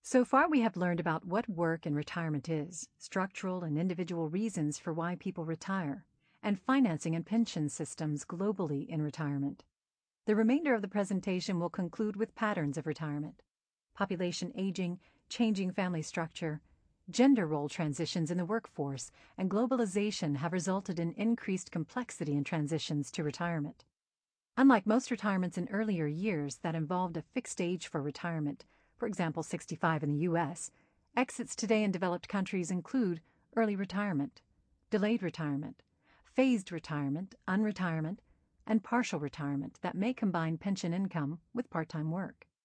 So far, we have learned about what work and retirement is, structural and individual reasons for why people retire, and financing and pension systems globally in retirement. The remainder of the presentation will conclude with patterns of retirement, population aging, changing family structure, gender role transitions in the workforce, and globalization have resulted in increased complexity in transitions to retirement. Unlike most retirements in earlier years that involved a fixed age for retirement, for example 65 in the U.S., exits today in developed countries include early retirement, delayed retirement, phased retirement, unretirement, and partial retirement that may combine pension income with part-time work.